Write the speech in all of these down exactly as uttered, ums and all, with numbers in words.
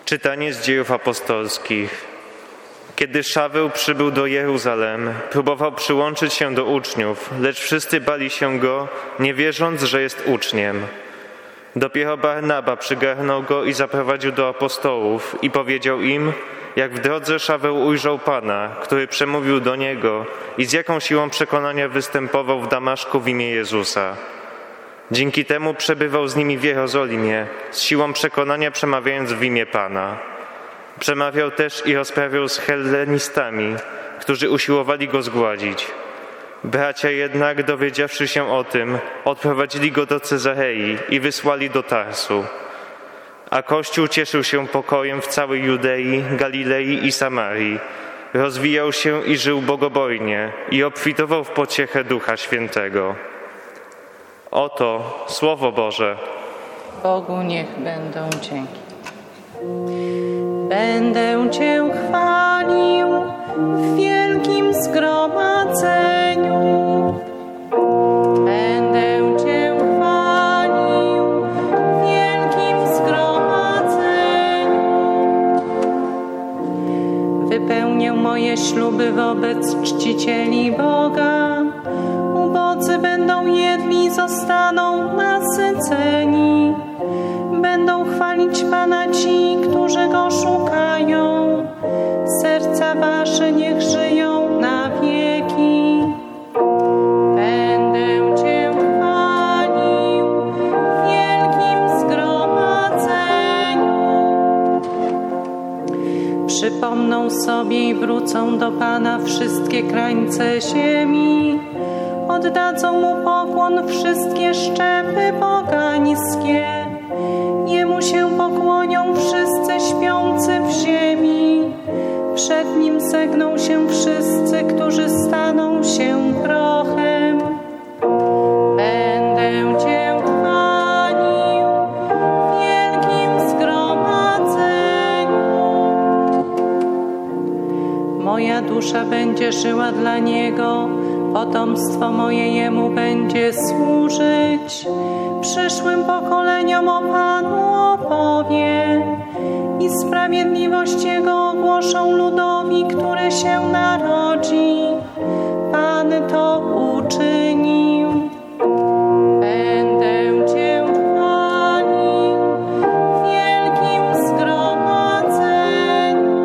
Czytanie z Dziejów Apostolskich. Kiedy Szaweł przybył do Jeruzalem, próbował przyłączyć się do uczniów, lecz wszyscy bali się go, nie wierząc, że jest uczniem. Dopiero Barnaba przygarnął go i zaprowadził do apostołów i powiedział im, jak w drodze Szaweł ujrzał Pana, który przemówił do niego i z jaką siłą przekonania występował w Damaszku w imię Jezusa. Dzięki temu przebywał z nimi w Jerozolimie, z siłą przekonania przemawiając w imię Pana. Przemawiał też i rozprawiał z hellenistami, którzy usiłowali go zgładzić. Bracia jednak, dowiedziawszy się o tym, odprowadzili go do Cezarei i wysłali do Tarsu. A Kościół cieszył się pokojem w całej Judei, Galilei i Samarii. Rozwijał się i żył bogobojnie i obfitował w pociechę Ducha Świętego. Oto Słowo Boże. Bogu niech będą dzięki. Będę Cię chwalił w wielkim zgromadzeniu. Będę Cię chwalił w wielkim zgromadzeniu. Wypełnię moje śluby wobec czcicieli Boga. Ubodzy będą jedli i zostaną nasyceni. Będą chwalić Pana ci, którzy Go szukają. Serca wasze niech żyją na wieki. Będę Cię chwalił w wielkim zgromadzeniu. Przypomną sobie i wrócą do Pana wszystkie krańce ziemi. Oddadzą Mu pokłon wszystkie szczepy pogańskie. Jemu się pokłonią wszyscy śpiący w ziemi. Przed Nim segną się wszyscy, którzy staną się prochem. Będę Cię chwalił w wielkim zgromadzeniu. Moja dusza będzie żyła dla Niego. Potomstwo moje Jemu będzie służyć. Przyszłym pokoleniom o Panu opowie i sprawiedliwość Jego ogłoszą ludowi, który się narodzi. Pan to uczynił. Będę Cię chwalił w wielkim zgromadzeniu.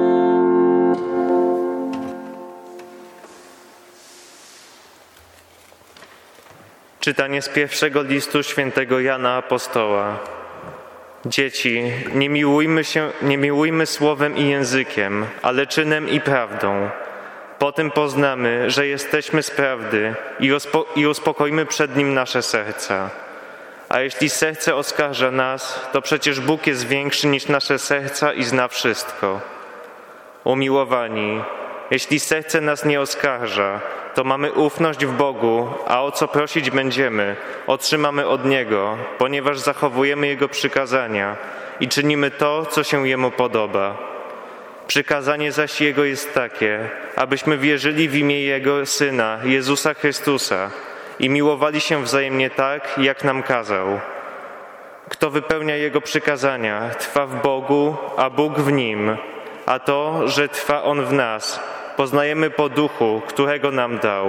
Czytanie z pierwszego listu świętego Jana Apostoła. Dzieci, nie miłujmy się, nie miłujmy słowem i językiem, ale czynem i prawdą. Potem poznamy, że jesteśmy z prawdy i, uspo- i uspokojmy przed Nim nasze serca. A jeśli serce oskarża nas, to przecież Bóg jest większy niż nasze serca i zna wszystko. Umiłowani, jeśli serce nas nie oskarża, to mamy ufność w Bogu, a o co prosić będziemy, otrzymamy od Niego, ponieważ zachowujemy Jego przykazania i czynimy to, co się Jemu podoba. Przykazanie zaś Jego jest takie, abyśmy wierzyli w imię Jego Syna, Jezusa Chrystusa i miłowali się wzajemnie tak, jak nam kazał. Kto wypełnia Jego przykazania, trwa w Bogu, a Bóg w Nim, a to, że trwa On w nas, poznajemy po duchu, którego nam dał.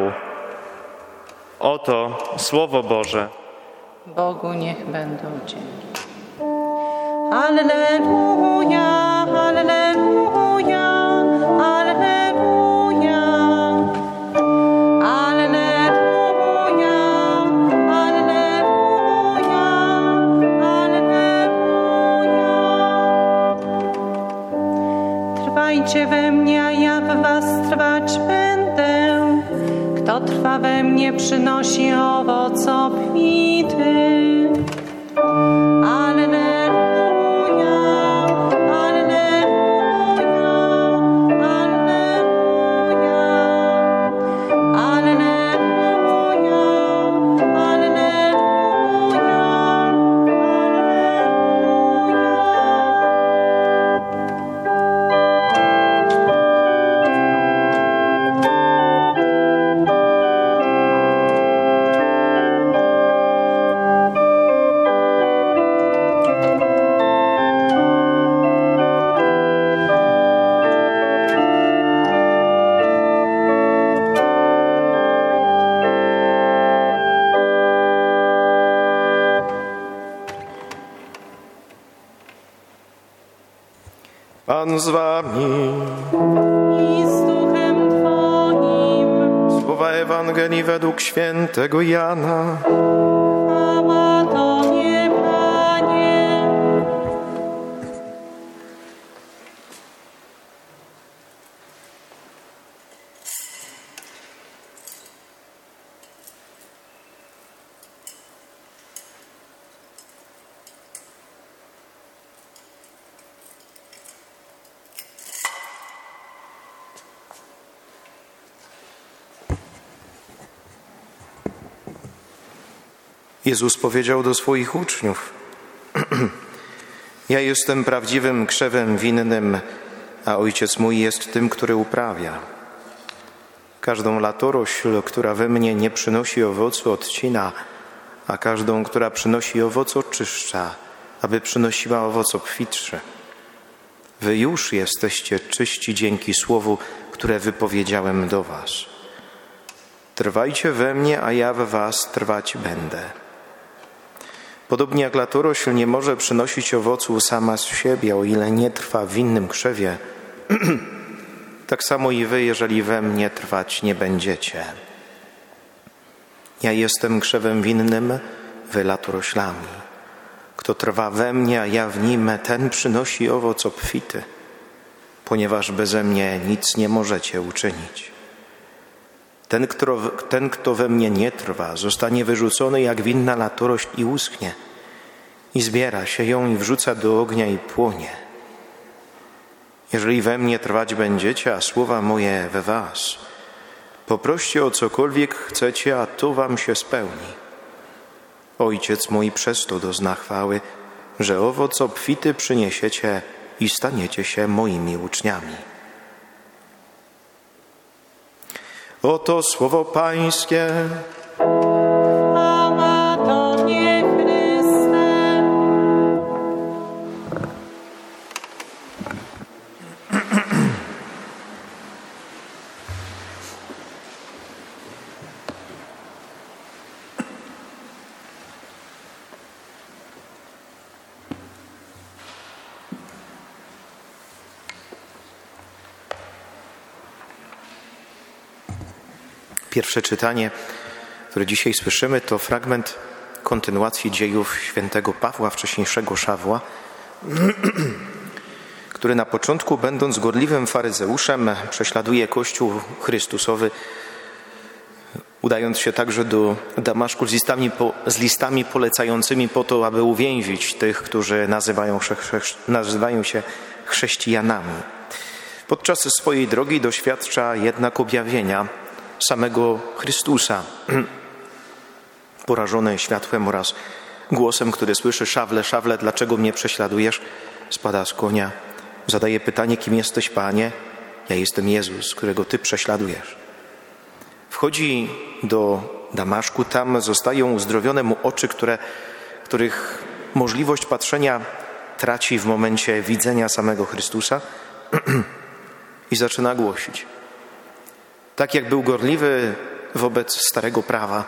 Oto Słowo Boże. Bogu niech będą dzięki. Alleluja, alleluja, alleluja. Alleluja, alleluja, alleluja. Trwajcie we mnie, a ja w was trwać będę. Kto trwa we mnie, przynosi owoc obfity. Alleluja, alleluja, alleluja. Alleluja, alleluja, alleluja. Pan z wami. I z duchem Twoim. Słowa Ewangelii według świętego Jana. Chwała Tobie, Panie. Jezus powiedział do swoich uczniów: Ja jestem prawdziwym krzewem winnym, a Ojciec mój jest tym, który uprawia. Każdą latorośl, która we mnie nie przynosi owocu, odcina, a każdą, która przynosi owoc, oczyszcza, aby przynosiła owoc obfitszy. Wy już jesteście czyści dzięki słowu, które wypowiedziałem do was. Trwajcie we mnie, a ja w was trwać będę. Podobnie jak latorośl nie może przynosić owocu sama z siebie, o ile nie trwa w innym krzewie, tak samo i wy, jeżeli we mnie trwać nie będziecie. Ja jestem krzewem winnym, wy latoroślami. Kto trwa we mnie, a ja w nim, ten przynosi owoc obfity, ponieważ beze mnie nic nie możecie uczynić. Ten kto, ten, kto we mnie nie trwa, zostanie wyrzucony jak winna latorośl i uschnie. I zbiera się ją i wrzuca do ognia i płonie. Jeżeli we mnie trwać będziecie, a słowa moje we was, poproście o cokolwiek chcecie, a to wam się spełni. Ojciec mój przez to dozna chwały, że owoc obfity przyniesiecie i staniecie się moimi uczniami. Oto słowo Pańskie. Chwała Tobie, Chryste. Pierwsze czytanie, które dzisiaj słyszymy, to fragment kontynuacji dziejów świętego Pawła, wcześniejszego Szawła, który na początku, będąc gorliwym faryzeuszem, prześladuje Kościół Chrystusowy, udając się także do Damaszku z listami, z listami polecającymi po to, aby uwięzić tych, którzy nazywają, nazywają się chrześcijanami. Podczas swojej drogi doświadcza jednak objawienia samego Chrystusa, porażony światłem oraz głosem, który słyszy: Szawle, Szawle, dlaczego mnie prześladujesz? Spada z konia, zadaje pytanie: kim jesteś, Panie? Ja jestem Jezus, którego Ty prześladujesz. Wchodzi do Damaszku, tam zostają uzdrowione mu oczy, które, których możliwość patrzenia traci w momencie widzenia samego Chrystusa i zaczyna głosić. Tak jak był gorliwy wobec Starego Prawa,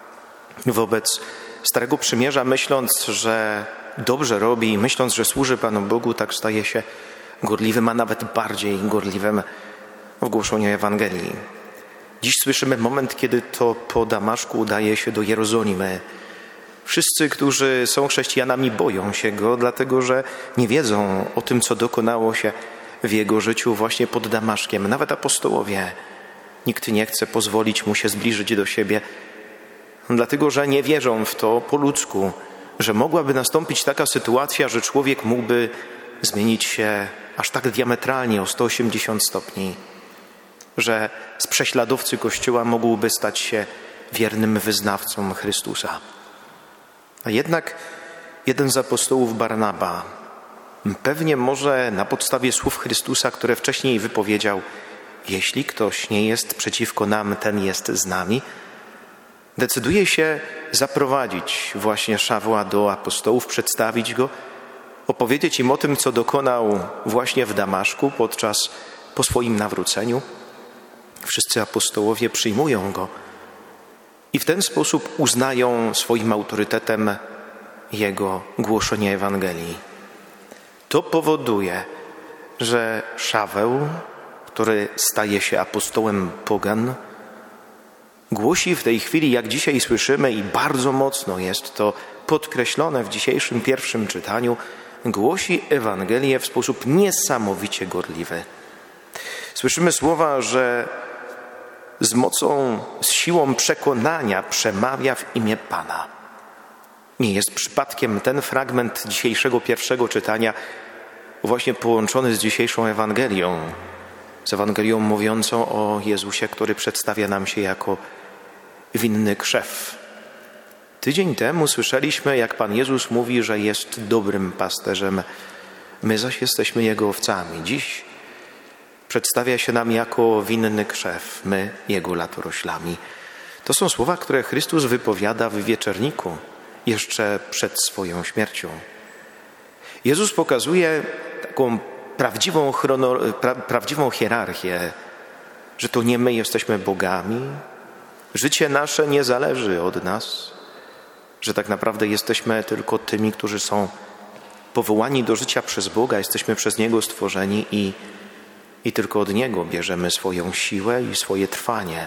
wobec Starego Przymierza, myśląc, że dobrze robi, myśląc, że służy Panu Bogu, tak staje się gorliwym, a nawet bardziej gorliwym w głoszeniu Ewangelii. Dziś słyszymy moment, kiedy to po Damaszku udaje się do Jerozolimy. Wszyscy, którzy są chrześcijanami, boją się Go, dlatego że nie wiedzą o tym, co dokonało się w Jego życiu właśnie pod Damaszkiem. Nawet apostołowie. Nikt nie chce pozwolić Mu się zbliżyć do siebie, dlatego że nie wierzą w to po ludzku, że mogłaby nastąpić taka sytuacja, że człowiek mógłby zmienić się aż tak diametralnie o sto osiemdziesiąt stopni, że z prześladowcy Kościoła mógłby stać się wiernym wyznawcą Chrystusa. A jednak jeden z apostołów, Barnaba, pewnie może na podstawie słów Chrystusa, które wcześniej wypowiedział: jeśli ktoś nie jest przeciwko nam, ten jest z nami, decyduje się zaprowadzić właśnie Szawła do apostołów, przedstawić go, opowiedzieć im o tym, co dokonał właśnie w Damaszku podczas po swoim nawróceniu. Wszyscy apostołowie przyjmują go i w ten sposób uznają swoim autorytetem jego głoszenie Ewangelii. To powoduje, że Szaweł, który staje się apostołem pogan, głosi w tej chwili, jak dzisiaj słyszymy, i bardzo mocno jest to podkreślone w dzisiejszym pierwszym czytaniu, głosi Ewangelię w sposób niesamowicie gorliwy. Słyszymy słowa, że z mocą, z siłą przekonania przemawia w imię Pana. Nie jest przypadkiem ten fragment dzisiejszego pierwszego czytania właśnie połączony z dzisiejszą Ewangelią, z Ewangelią mówiącą o Jezusie, który przedstawia nam się jako winny krzew. Tydzień temu słyszeliśmy, jak Pan Jezus mówi, że jest dobrym pasterzem, my zaś jesteśmy Jego owcami. Dziś przedstawia się nam jako winny krzew, my Jego latoroślami. To są słowa, które Chrystus wypowiada w wieczerniku, jeszcze przed swoją śmiercią. Jezus pokazuje taką prawdziwą, chrono, pra, prawdziwą hierarchię, że to nie my jesteśmy bogami, życie nasze nie zależy od nas, że tak naprawdę jesteśmy tylko tymi, którzy są powołani do życia przez Boga, jesteśmy przez Niego stworzeni i, i tylko od Niego bierzemy swoją siłę i swoje trwanie.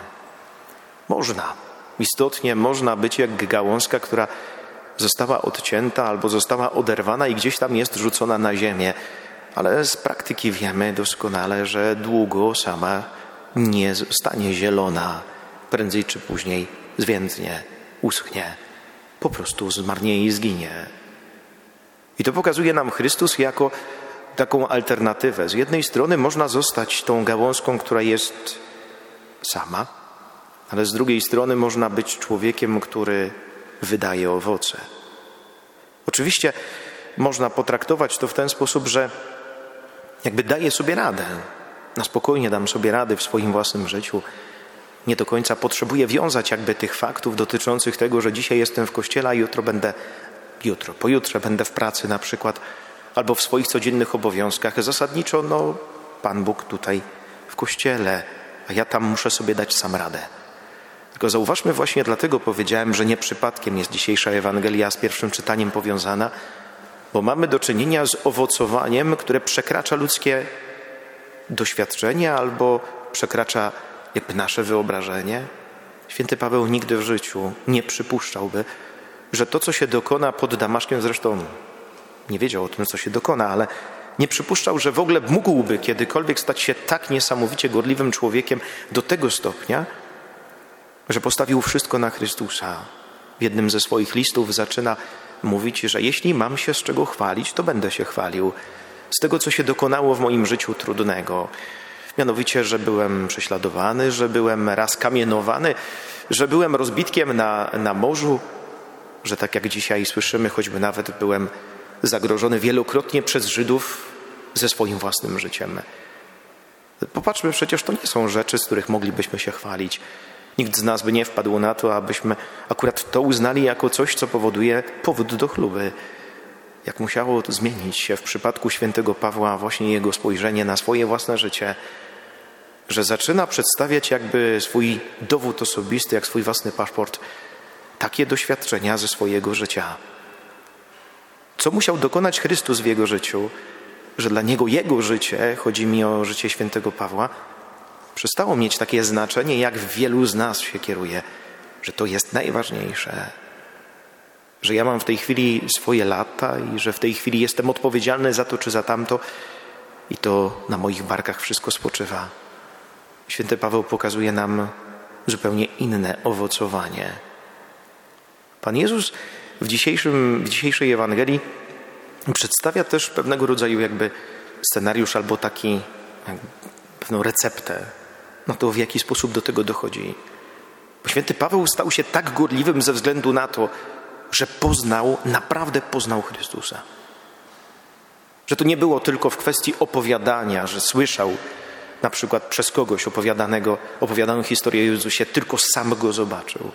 Można, istotnie można być jak gałązka, która została odcięta albo została oderwana i gdzieś tam jest rzucona na ziemię, ale z praktyki wiemy doskonale, że długo sama nie zostanie zielona, prędzej czy później zwiędnie, uschnie, po prostu zmarnieje i zginie. I to pokazuje nam Chrystus jako taką alternatywę. Z jednej strony można zostać tą gałązką, która jest sama, ale z drugiej strony można być człowiekiem, który wydaje owoce. Oczywiście można potraktować to w ten sposób, że jakby daję sobie radę. Na spokojnie dam sobie radę w swoim własnym życiu. Nie do końca potrzebuję wiązać jakby tych faktów dotyczących tego, że dzisiaj jestem w kościele, a jutro będę, jutro, pojutrze będę w pracy na przykład, albo w swoich codziennych obowiązkach. Zasadniczo, no, Pan Bóg tutaj w kościele, a ja tam muszę sobie dać sam radę. Tylko zauważmy, właśnie dlatego powiedziałem, że nie przypadkiem jest dzisiejsza Ewangelia z pierwszym czytaniem powiązana, bo mamy do czynienia z owocowaniem, które przekracza ludzkie doświadczenie albo przekracza jakby nasze wyobrażenie. Święty Paweł nigdy w życiu nie przypuszczałby, że to, co się dokona pod Damaszkiem, zresztą nie wiedział o tym, co się dokona, ale nie przypuszczał, że w ogóle mógłby kiedykolwiek stać się tak niesamowicie gorliwym człowiekiem do tego stopnia, że postawił wszystko na Chrystusa. W jednym ze swoich listów zaczyna mówić, że jeśli mam się z czego chwalić, to będę się chwalił z tego, co się dokonało w moim życiu trudnego. Mianowicie, że byłem prześladowany, że byłem raz kamienowany, że byłem rozbitkiem na, na morzu, że tak jak dzisiaj słyszymy, choćby nawet byłem zagrożony wielokrotnie przez Żydów ze swoim własnym życiem. Popatrzmy, przecież to nie są rzeczy, z których moglibyśmy się chwalić. Nikt z nas by nie wpadł na to, abyśmy akurat to uznali jako coś, co powoduje powód do chluby. Jak musiało to zmienić się w przypadku świętego Pawła właśnie jego spojrzenie na swoje własne życie, że zaczyna przedstawiać jakby swój dowód osobisty, jak swój własny paszport, takie doświadczenia ze swojego życia. Co musiał dokonać Chrystus w jego życiu, że dla niego jego życie, chodzi mi o życie świętego Pawła, przestało mieć takie znaczenie, jak wielu z nas się kieruje, że to jest najważniejsze. Że ja mam w tej chwili swoje lata i że w tej chwili jestem odpowiedzialny za to czy za tamto i to na moich barkach wszystko spoczywa. Święty Paweł pokazuje nam zupełnie inne owocowanie. Pan Jezus w, dzisiejszym, w dzisiejszej Ewangelii przedstawia też pewnego rodzaju jakby scenariusz albo taki, pewną receptę na to, w jaki sposób do tego dochodzi. Bo święty Paweł stał się tak gorliwym ze względu na to, że poznał, naprawdę poznał Chrystusa. Że to nie było tylko w kwestii opowiadania, że słyszał na przykład przez kogoś opowiadanego, opowiadaną historię o Jezusie, tylko sam go zobaczył.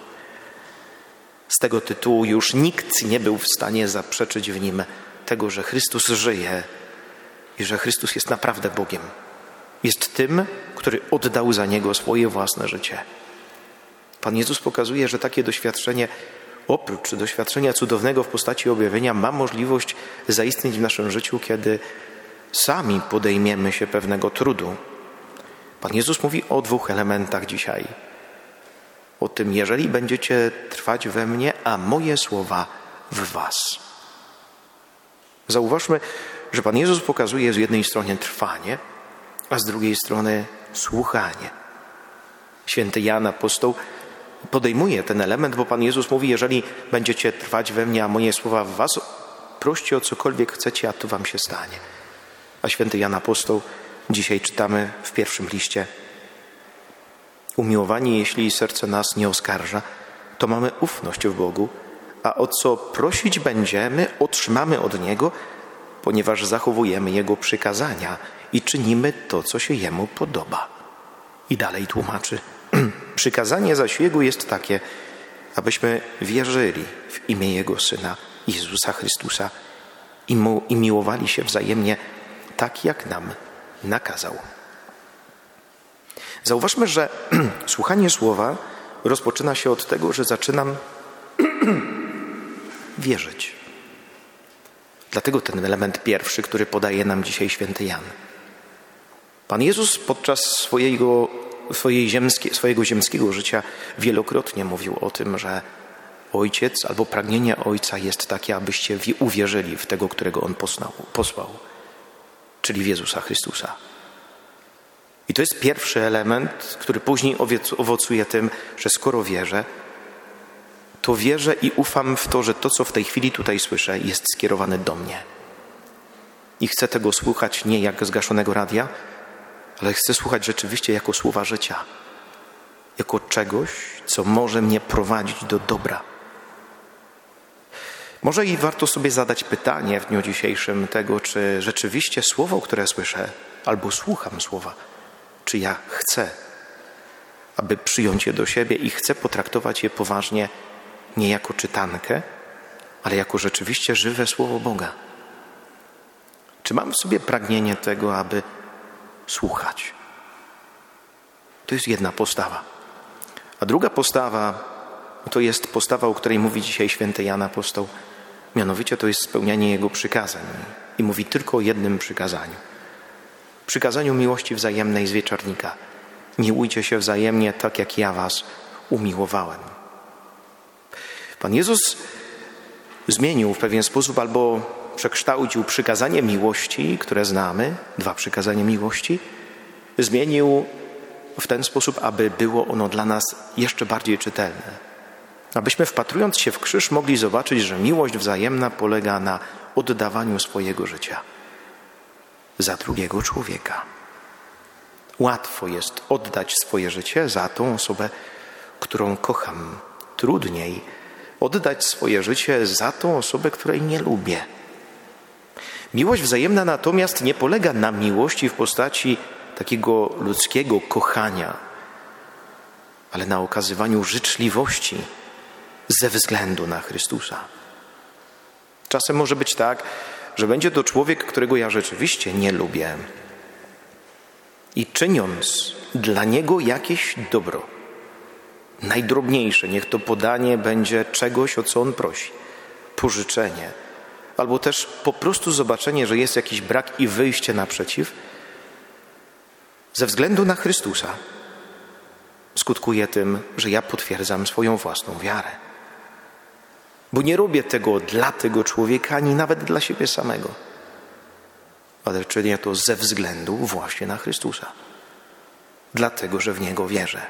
Z tego tytułu już nikt nie był w stanie zaprzeczyć w nim tego, że Chrystus żyje i że Chrystus jest naprawdę Bogiem. Jest tym, który oddał za Niego swoje własne życie. Pan Jezus pokazuje, że takie doświadczenie, oprócz doświadczenia cudownego w postaci objawienia, ma możliwość zaistnieć w naszym życiu, kiedy sami podejmiemy się pewnego trudu. Pan Jezus mówi o dwóch elementach dzisiaj. O tym, jeżeli będziecie trwać we mnie, a moje słowa w was. Zauważmy, że Pan Jezus pokazuje z jednej strony trwanie, a z drugiej strony słuchanie. Święty Jan Apostoł podejmuje ten element, bo Pan Jezus mówi, jeżeli będziecie trwać we mnie, a moje słowa w was, proście o cokolwiek chcecie, a to wam się stanie. A święty Jan Apostoł, dzisiaj czytamy w pierwszym liście: umiłowani, jeśli serce nas nie oskarża, to mamy ufność w Bogu, a o co prosić będziemy, otrzymamy od Niego, ponieważ zachowujemy Jego przykazania i czynimy to, co się Jemu podoba. I dalej tłumaczy: przykazanie zaś Jego jest takie, abyśmy wierzyli w imię Jego Syna, Jezusa Chrystusa, i, mu, i miłowali się wzajemnie tak, jak nam nakazał. Zauważmy, że słuchanie słowa rozpoczyna się od tego, że zaczynam wierzyć. Dlatego ten element pierwszy, który podaje nam dzisiaj święty Jan. Pan Jezus podczas swojego, swojej ziemskie, swojego ziemskiego życia wielokrotnie mówił o tym, że Ojciec albo pragnienie Ojca jest takie, abyście uwierzyli w tego, którego On posłał, posłał, czyli w Jezusa Chrystusa. I to jest pierwszy element, który później owocuje tym, że skoro wierzę, to wierzę i ufam w to, że to, co w tej chwili tutaj słyszę, jest skierowane do mnie. I chcę tego słuchać nie jak zgaszonego radia, ale chcę słuchać rzeczywiście jako słowa życia. Jako czegoś, co może mnie prowadzić do dobra. Może i warto sobie zadać pytanie w dniu dzisiejszym tego, czy rzeczywiście słowo, które słyszę, albo słucham słowa, czy ja chcę, aby przyjąć je do siebie i chcę potraktować je poważnie, nie jako czytankę, ale jako rzeczywiście żywe Słowo Boga. Czy mam w sobie pragnienie tego, aby słuchać? To jest jedna postawa. A druga postawa to jest postawa, o której mówi dzisiaj święty Jan Apostoł. Mianowicie to jest spełnianie Jego przykazań. I mówi tylko o jednym przykazaniu. Przykazaniu miłości wzajemnej z wieczornika. Miłujcie się wzajemnie tak, jak ja was umiłowałem. Pan Jezus zmienił w pewien sposób albo przekształcił przykazanie miłości, które znamy, dwa przykazania miłości, zmienił w ten sposób, aby było ono dla nas jeszcze bardziej czytelne. Abyśmy wpatrując się w krzyż mogli zobaczyć, że miłość wzajemna polega na oddawaniu swojego życia za drugiego człowieka. Łatwo jest oddać swoje życie za tą osobę, którą kocham. Trudniej oddać swoje życie za tą osobę, której nie lubię. Miłość wzajemna natomiast nie polega na miłości w postaci takiego ludzkiego kochania, ale na okazywaniu życzliwości ze względu na Chrystusa. Czasem może być tak, że będzie to człowiek, którego ja rzeczywiście nie lubię. I czyniąc dla niego jakieś dobro, najdrobniejsze, niech to podanie będzie czegoś, o co on prosi, pożyczenie, albo też po prostu zobaczenie, że jest jakiś brak i wyjście naprzeciw, ze względu na Chrystusa skutkuje tym, że ja potwierdzam swoją własną wiarę. Bo nie robię tego dla tego człowieka, ani nawet dla siebie samego, ale czynię to ze względu właśnie na Chrystusa. Dlatego, że w Niego wierzę.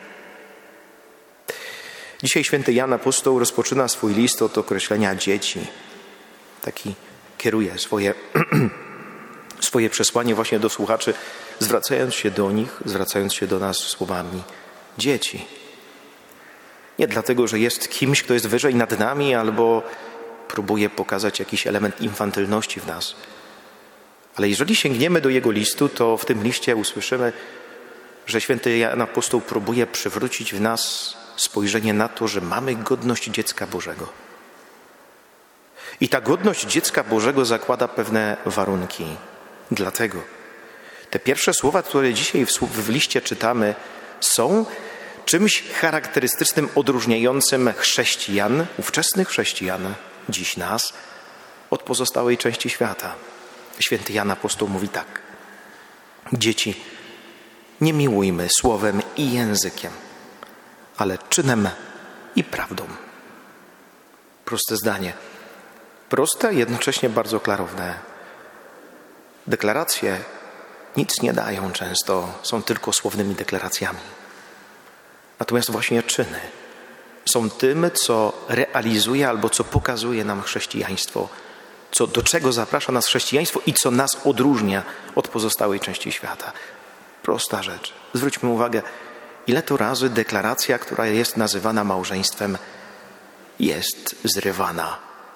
Dzisiaj święty Jan Apostoł rozpoczyna swój list od określenia dzieci. Taki kieruje swoje, swoje przesłanie właśnie do słuchaczy, zwracając się do nich, zwracając się do nas słowami dzieci. Nie dlatego, że jest kimś, kto jest wyżej nad nami, albo próbuje pokazać jakiś element infantylności w nas. Ale jeżeli sięgniemy do jego listu, to w tym liście usłyszymy, że święty Jan Apostoł próbuje przywrócić w nas spojrzenie na to, że mamy godność dziecka Bożego. I ta godność dziecka Bożego zakłada pewne warunki. Dlatego te pierwsze słowa, które dzisiaj w, w liście czytamy, są czymś charakterystycznym, odróżniającym chrześcijan, ówczesnych chrześcijan, dziś nas, od pozostałej części świata. Święty Jan Apostoł mówi tak: dzieci, nie miłujmy słowem i językiem, ale czynem i prawdą. Proste zdanie. Proste, jednocześnie bardzo klarowne. Deklaracje nic nie dają często, są tylko słownymi deklaracjami. Natomiast właśnie czyny są tym, co realizuje albo co pokazuje nam chrześcijaństwo, co, do czego zaprasza nas chrześcijaństwo i co nas odróżnia od pozostałej części świata. Prosta rzecz. Zwróćmy uwagę, ile to razy deklaracja, która jest nazywana małżeństwem, jest zrywana.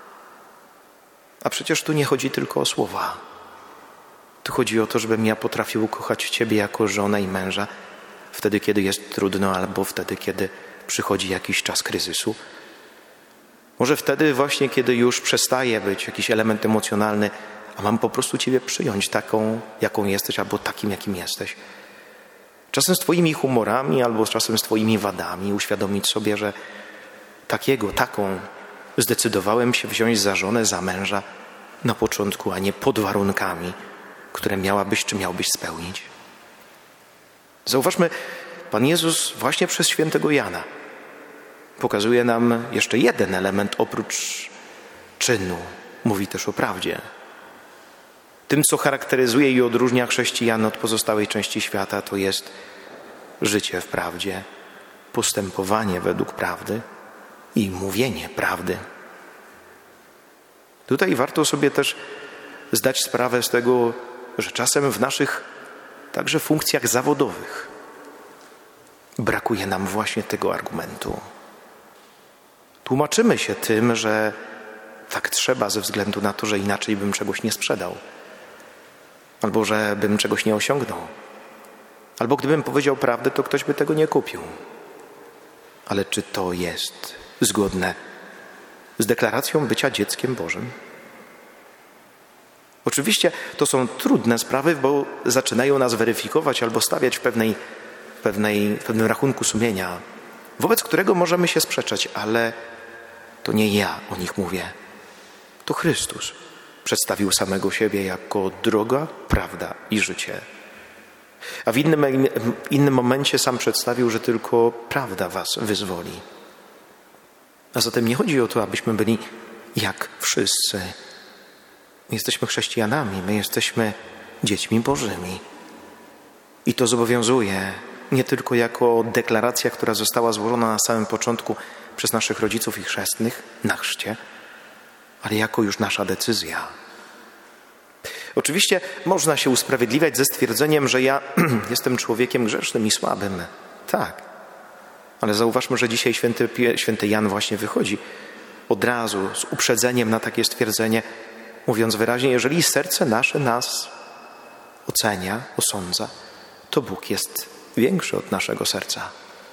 A przecież tu nie chodzi tylko o słowa. Tu chodzi o to, żebym ja potrafił kochać Ciebie jako żonę i męża wtedy, kiedy jest trudno, albo wtedy, kiedy przychodzi jakiś czas kryzysu. Może wtedy właśnie, kiedy już przestaje być jakiś element emocjonalny, a mam po prostu Ciebie przyjąć taką, jaką jesteś, albo takim, jakim jesteś. Czasem z Twoimi humorami, albo czasem z Twoimi wadami uświadomić sobie, że takiego, taką zdecydowałem się wziąć za żonę, za męża na początku, a nie pod warunkami, które miałabyś czy miałbyś spełnić. Zauważmy, Pan Jezus właśnie przez świętego Jana pokazuje nam jeszcze jeden element oprócz czynu. Mówi też o prawdzie. Tym, co charakteryzuje i odróżnia chrześcijan od pozostałej części świata, to jest życie w prawdzie, postępowanie według prawdy i mówienie prawdy. Tutaj warto sobie też zdać sprawę z tego, że czasem w naszych także funkcjach zawodowych brakuje nam właśnie tego argumentu. Tłumaczymy się tym, że tak trzeba ze względu na to, że inaczej bym czegoś nie sprzedał, albo że bym czegoś nie osiągnął, albo gdybym powiedział prawdę, to ktoś by tego nie kupił. Ale czy to jest zgodne z deklaracją bycia dzieckiem Bożym? Oczywiście to są trudne sprawy, bo zaczynają nas weryfikować albo stawiać w, pewnej, w, pewnej, w pewnym rachunku sumienia, wobec którego możemy się sprzeczać, ale to nie ja o nich mówię. To Chrystus przedstawił samego siebie jako droga, prawda i życie. A w innym, innym momencie sam przedstawił, że tylko prawda was wyzwoli. A zatem nie chodzi o to, abyśmy byli jak wszyscy. My jesteśmy chrześcijanami, my jesteśmy dziećmi Bożymi. I to zobowiązuje nie tylko jako deklaracja, która została złożona na samym początku przez naszych rodziców i chrzestnych na chrzcie, ale jako już nasza decyzja. Oczywiście można się usprawiedliwiać ze stwierdzeniem, że ja jestem człowiekiem grzesznym i słabym. Tak. Ale zauważmy, że dzisiaj święty, święty Jan właśnie wychodzi od razu z uprzedzeniem na takie stwierdzenie, mówiąc wyraźnie, jeżeli serce nasze nas ocenia, osądza, to Bóg jest większy od naszego serca.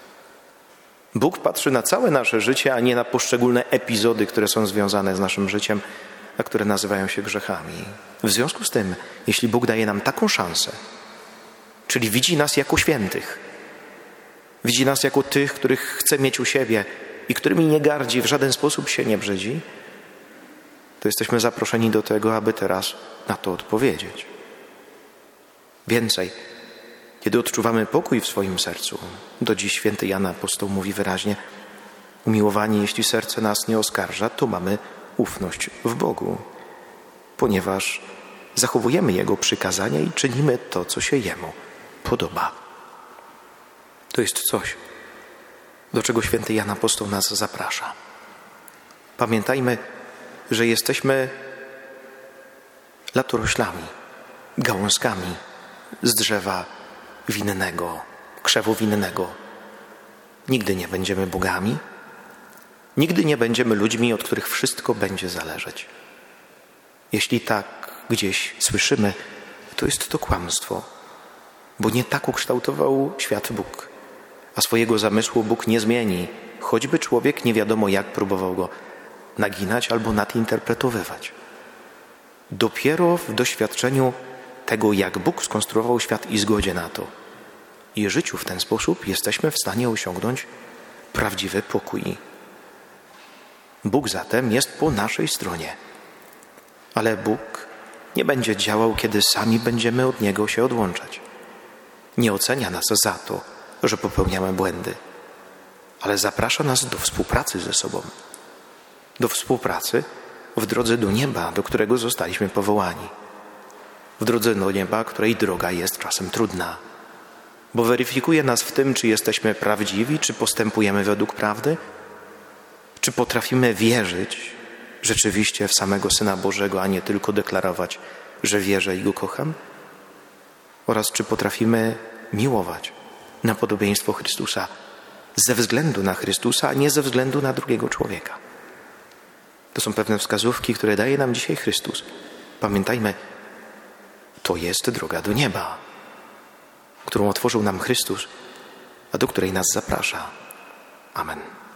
Bóg patrzy na całe nasze życie, a nie na poszczególne epizody, które są związane z naszym życiem, a które nazywają się grzechami. W związku z tym, jeśli Bóg daje nam taką szansę, czyli widzi nas jako świętych, widzi nas jako tych, których chce mieć u siebie i którymi nie gardzi, w żaden sposób się nie brzydzi, to jesteśmy zaproszeni do tego, aby teraz na to odpowiedzieć. Więcej, kiedy odczuwamy pokój w swoim sercu, do dziś święty Jan Apostoł mówi wyraźnie: umiłowani, jeśli serce nas nie oskarża, to mamy ufność w Bogu, ponieważ zachowujemy Jego przykazania i czynimy to, co się Jemu podoba. To jest coś, do czego święty Jan Apostoł nas zaprasza. Pamiętajmy, że jesteśmy latoroślami, gałązkami z drzewa winnego, krzewu winnego. Nigdy nie będziemy bogami, nigdy nie będziemy ludźmi, od których wszystko będzie zależeć. Jeśli tak gdzieś słyszymy, to jest to kłamstwo, bo nie tak ukształtował świat Bóg, a swojego zamysłu Bóg nie zmieni, choćby człowiek nie wiadomo jak próbował go naginać albo nadinterpretowywać. Dopiero w doświadczeniu tego, jak Bóg skonstruował świat i zgodzie na to i życiu w ten sposób, jesteśmy w stanie osiągnąć prawdziwy pokój. Bóg zatem jest po naszej stronie, ale Bóg nie będzie działał, kiedy sami będziemy od Niego się odłączać. Nie ocenia nas za to, że popełniamy błędy, ale zaprasza nas do współpracy ze sobą. Do współpracy w drodze do nieba, do którego zostaliśmy powołani. W drodze do nieba, której droga jest czasem trudna, bo weryfikuje nas w tym, czy jesteśmy prawdziwi, czy postępujemy według prawdy, czy potrafimy wierzyć rzeczywiście w samego Syna Bożego, a nie tylko deklarować, że wierzę i Go kocham, oraz czy potrafimy miłować na podobieństwo Chrystusa ze względu na Chrystusa, a nie ze względu na drugiego człowieka. To są pewne wskazówki, które daje nam dzisiaj Chrystus. Pamiętajmy, to jest droga do nieba, którą otworzył nam Chrystus, a do której nas zaprasza. Amen.